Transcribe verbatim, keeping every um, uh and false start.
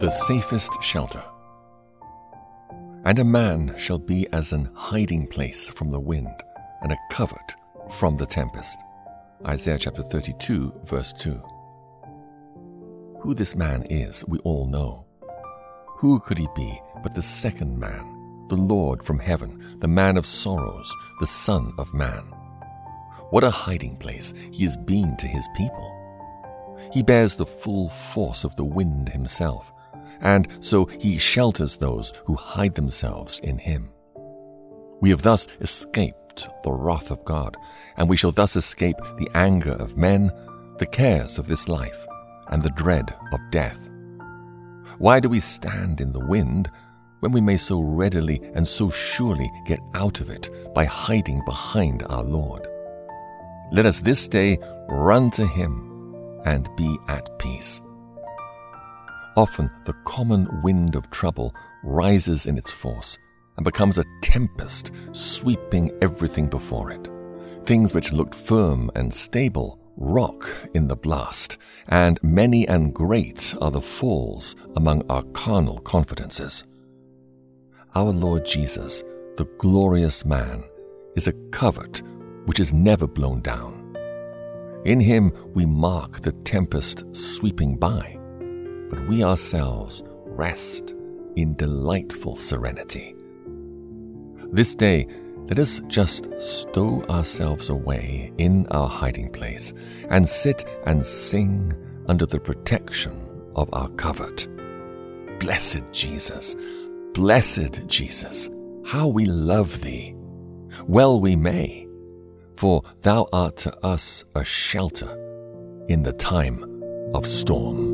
The safest shelter. And a man shall be as an hiding place from the wind, and a covert from the tempest. Isaiah chapter thirty-two, verse two. Who this man is, we all know. Who could he be but the second man, the Lord from heaven, the man of sorrows, the Son of Man? What a hiding place he has been to his people. He bears the full force of the wind himself, and so he shelters those who hide themselves in him. We have thus escaped the wrath of God, and we shall thus escape the anger of men, the cares of this life, and the dread of death. Why do we stand in the wind when we may so readily and so surely get out of it by hiding behind our Lord? Let us this day run to him and be at peace. Often the common wind of trouble rises in its force and becomes a tempest, sweeping everything before it. Things which looked firm and stable rock in the blast, and many and great are the falls among our carnal confidences. Our Lord Jesus, the glorious man, is a covert which is never blown down. In him we mark the tempest sweeping by, but we ourselves rest in delightful serenity. This day, let us just stow ourselves away in our hiding place and sit and sing under the protection of our covert. Blessed Jesus, blessed Jesus, how we love thee! Well we may, for thou art to us a shelter in the time of storm.